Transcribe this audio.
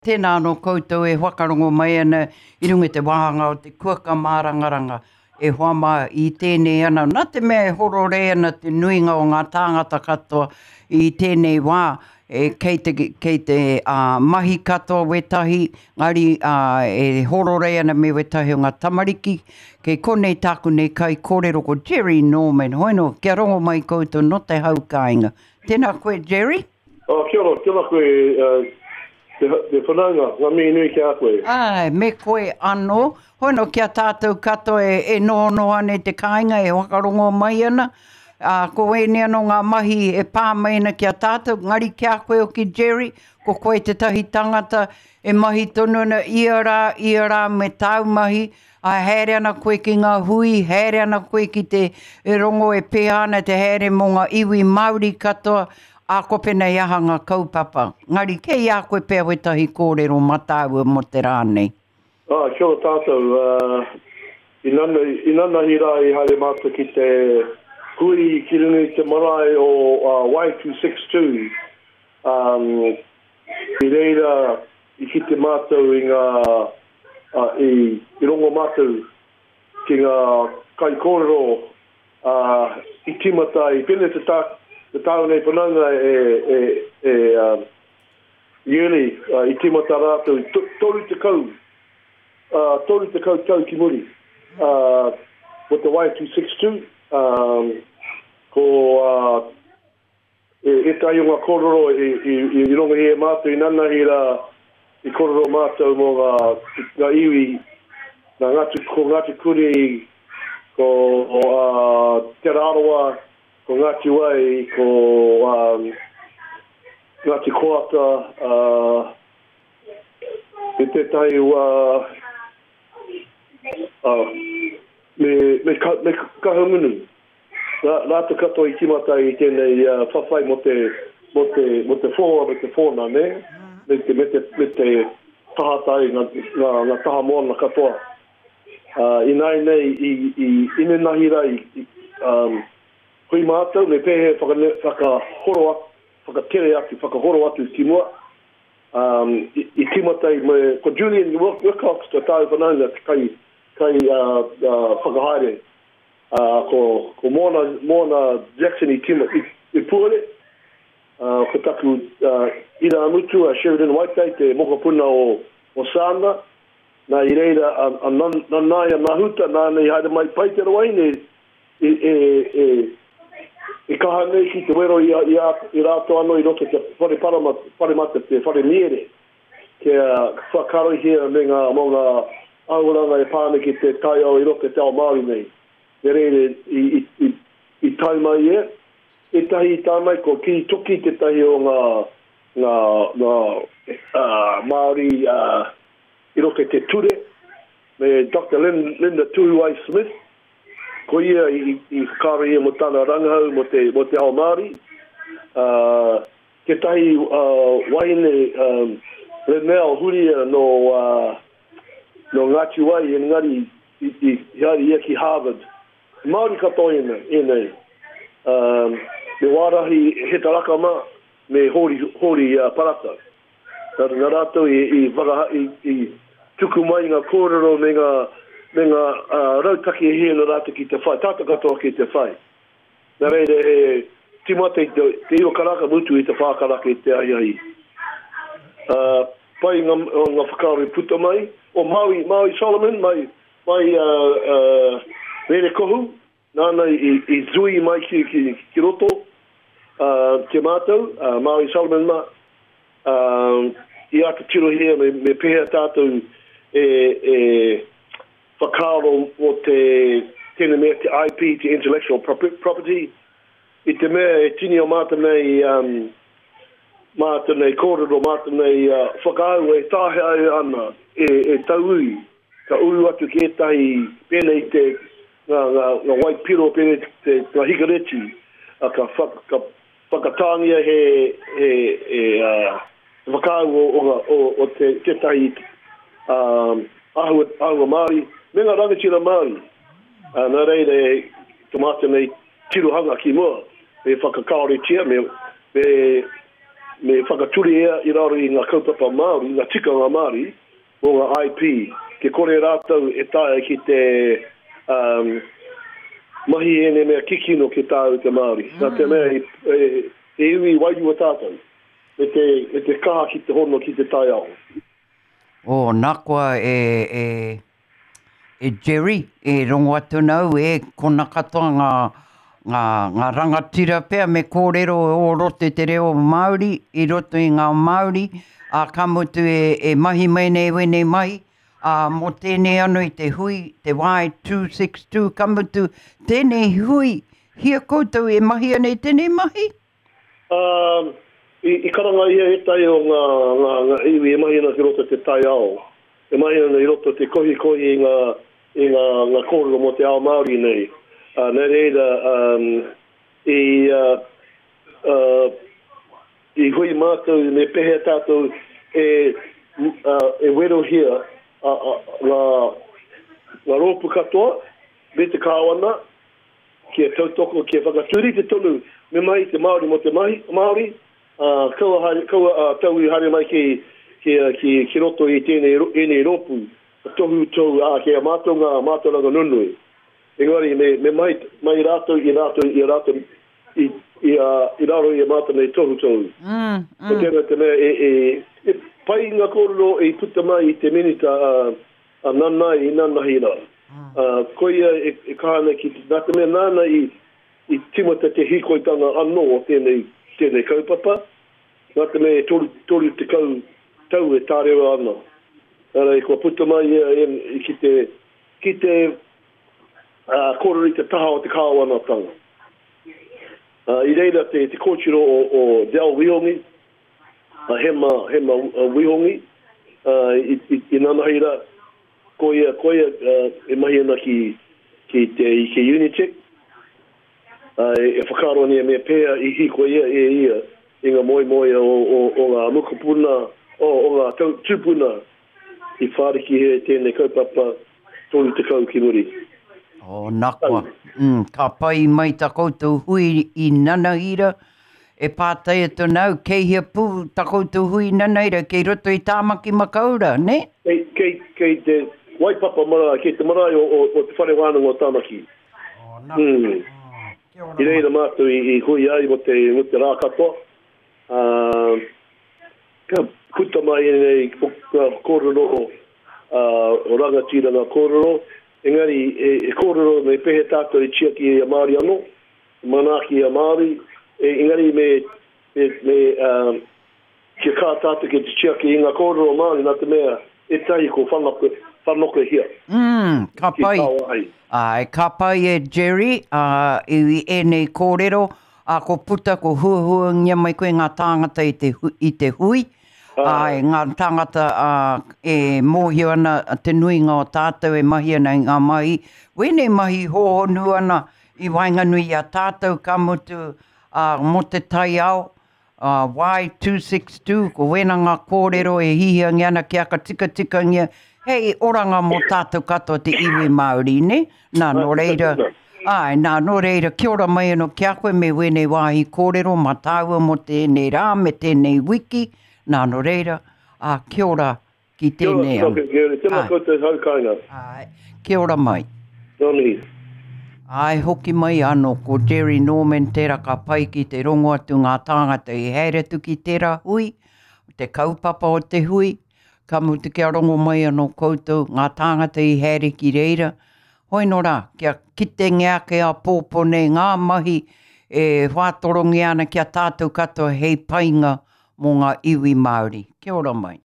Tēnā no koutou e whakarongo mai ana I runga te wahanga o te kuaka mārangaranga e hoama I tēnei ana. Nā te mea e horo re ana te nuinga o ngā tāngata katoa I tēnei wā. Kei te mahi katoa wetahi, ngari e horo re ana me wetahi o ngā tamariki. Kei konei tāku nei kai kōrero ko Jerry Norman. Hoino, kia rongo mai koutou no te haukainga. Tēnā koe, Jerry? Kia ora koe, te whananga, ngā mi nui kia koe. Ai, me koe anō. Hoino kia tātou katoa e nono ane te kāinga e wakarongo mai ana. Ko e nea no ngā mahi e pāmaina kia tātou. Ngari kia koe o ki Jerry, ko koe te tahi tangata e mahi tonu na ia rā me tau mahi. Haere ana koe ki ngā hui, haere ana koe ki te rongo e pēhana, te haere mō ngā iwi Māori katoa. A ko penei aha ngā kaupapa. Ngari, kei a koe pēr wetahi kōrero matāua mo te rānei? Kia ora tātou. Inana hi rā I haere mātua ki te hui ki rungi te marae o Y262. I reira I ki te mātou I ngā I rongo mātou ki ngā kai kōrero I timata I pene te tāu nei pananga ieli I timata rātou toru te kau tau ki muri with the Y262 ko e tai o ngā kororo I rongo he mātou I nana hi rā I kororo mātou mō ngā iwi ko ngāti kuri ko te rāroa ko Ngāti Wai, ko Ngāti Koata, e te tai me kahangunu. Nā te katoa I timata I tēnei whawhai mo te whōna, ne? Me te tahatai ngā taha mōna katoa. I nai nei I ine nahira Hui mātou, me pehe whakatere atu, whakahoro atu ki mua. I timatai me, ko Julian Wilcox, te tāu whananga, kai whakahaere. Ko Mona Jackson I puare. Ko taku Ira Amutu, Sheridan Waitai, te mokapuna o Sanda. Nā I reira, nāia nahuta, nānei haere mai paitera waine, I kaha nei ki te wero I rātou anō I roto te whare paramata te whare miere. Kia whakaroi hea me mō ngā auranga e pāne ki te tai au I roto te ao Māori nei. Me reire I tai mai e tahi I tāmai ko ki toki te tahi o ngā Māori I roto te ture. Me Dr. Linda Tuhiwai Smith. Ko ia I whakaro ia mo tāna rangahau mo te ao Māori. Ke tahi waine Renel Huria no Ngāti Wai engari I hari ia ki Harvard. Māori katoa e nei. Me wārahi he taraka mā me hori parata. Nā rātou I tuku mai ngā kōrero me ngā rautaki e hea no rātou ki te whai, tātou katoa ki te whai. Nā reire, timate te iwa karaka mutu I te whākaraka I te ai. Pai ngā whakaore puta mai, o Maui Solomon, mai reire kohu, nāna I zui mai ki roto, te mātou, Maui Solomon ma, I ata tiro hea me pēhea tātou whakaro o tēne mea te IP, te intellectual property. I te mea e tini o māta nei kōrero, māta nei whakau e tāhe au ana e taui. Ka uru atu ki etahi pēnei te ngā waipiro pēnei te ngā hikareti. Ka whakatāngia he whakau o te tahi ahua Māori. Me ngā rangatira Māori. Nā reire, tomata nei tiruhanga ki mua. Me whakakaore tia, me me whakaturi ea I raro I ngā kaupapa Māori, ngā tikanga Māori, o ngā IP, ke kore rātau e tae ki te mahi ene mea kikino ke tāu te Māori. Nā te mea e iwi waiua tātou, e te kaha ki te hono ki te tai ao. O, nā kua e Jerry, e rongo atu nau kona katoa ngā rangatira pea me kōrero o rote te reo Māori, I roto I ngā Māori, ka mutu e mahi mai nei wene mai, mo tēnei anu I te hui, te Y262, ka mutu tēnei hui, hia koutou e mahi anei tēnei mahi? I karanga ia he tai o ngā iwi e mahi ana ki roto te tai ao. E mahi ana I roto te kohi I ngā kōrero mo te ao Māori nei. Nā reira, I hui mātou me pehe tātou e wero hia ngā rōpu katoa, me te kāwana, kia tautoko, kia whakaturi te tonu, me mai te Māori mo te Māori, kaua tau I hare mai ki roto I tēnei rōpu, tohu tau kia mātou ranga nunui. Engari, me mai rātou I rātou I raro I mātou nei tohu tau. O tēnā te mea, pai ngā kōrero I puta mai I te minita a nanai I nanahira. Koia e kāna ki te nāta mea nāna I timata te hikoitanga anō o tēnei kaupapa. Nāta mea tori te tau e tāreo ana. Ara I kua puta mai ki te kōrero I te taha o te kāwanatanga. I reira te kōchiro o Del Wihongi, hema Wihongi, I nanahira, koia e mahi ana ki Unitec, e whakaro nia mea pēa I hiko ia I ngā moi o ngā mukapuna, o ngā tūpuna I whāriki he tēnei kaupapa tolu te kau ki muri. O, nakua. Ka pai mai ta koutou hui I nanahira, e pātai atu nau, kei hia pū ta koutou hui nanahira, kei roto I tāmaki makaura, ne? Kei te waipapa marae, kei te marae o te whare wānanga o tāmaki. O, nakua. I reira mātou I hui ai mo te rākatoa. Ka puta mai nei kōrero o rangatira ngā kōrero. Engari, e kōrero me pehe tātou I chiaki a Māori anō, manaki a Māori. Engari, kia kā tātou ke te chiaki I ngā kōrero Māori, nā te mea, e tahi ko whanoko hia. Ka pai. Ka pai e Jerry, I nei kōrero, ko puta ko huahua ngia mai koe ngā tāngata I te hui. Ngā tāngata e mōhio ana te nuinga o tātou e mahi ana I ngā mahi. Wene mahi hōhonu ana I wainganui a tātou ka mutu mo te tai ao. Y262, ko wena ngā kōrero e hihiangi ana ki aka tika ngia. Hei, oranga mo tātou katoa te iwi Māori, ne? Nā no reira. Nā no reira, kia ora mai anō kia koe me wene wāhi kōrero, ma tāua mo tēnei rā, me tēnei wiki. Nā no reira, kia ora ki tēnei anu. Tēnā koutou haukainga. Kia ora mai. Nōni. Hoki mai anō ko Jerry Norman tērā ka pai ki te rongo atu ngā tāngata I heiretu ki tērā hui, te kaupapa o te hui, ka mutu kia rongo mai anō koutou ngā tāngata I heire ki reira. Hoi no rā, kia kite ngea kia pōpone ngā mahi e whātorongi ana kia tātou katoa hei painga mō ngā iwi Māori. Kia ora mai.